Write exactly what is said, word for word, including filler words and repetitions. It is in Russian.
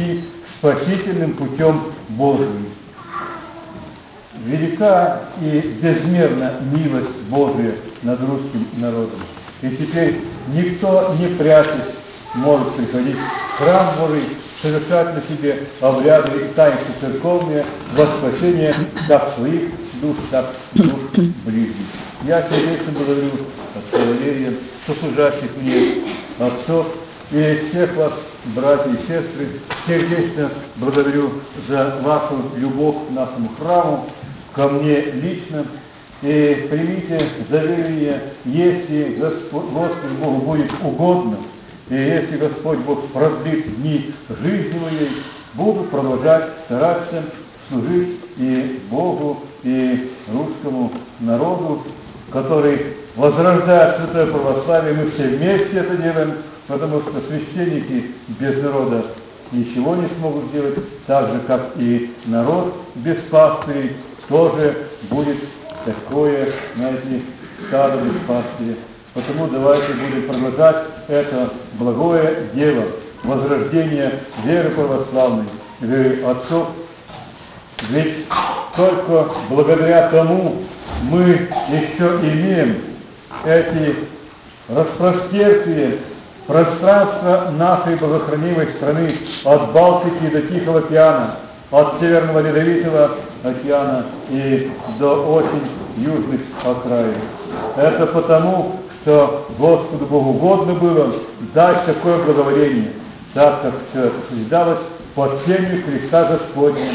и спасительным путем Божиим. Велика и безмерна милость Божия над русским народом. И теперь никто, не прячась, может приходить в храм Божий, совершать на себе обряды и таинства церковные во спасение как своих душ, так и душ ближних. Я сердечно благодарю отца Валерия, сослужащих мне, отцов и всех вас, братья и сестры, сердечно благодарю за вашу любовь к нашему храму, ко мне лично. И примите заверение, если Господь, Господу Богу будет угодно, и если Господь Бог продлит дни жизни моей, буду продолжать стараться служить и Богу, и русскому народу, который возрождает святое православие. Мы все вместе это делаем, потому что священники без народа ничего не смогут сделать, так же, как и народ без пастырей тоже будет такое, знаете, стадо без пастыря. Потому давайте будем продолжать это благое дело возрождения веры православной, веры отцов. Ведь только благодаря тому мы еще имеем эти распростертые пространства нашей богохранимой страны от Балтики до Тихого океана, от Северного Ледовитого океана и до очень южных окраин. Это потому, что Господу Богу угодно было дать такое благоволение, так как все это созидалось под тенью креста Господня.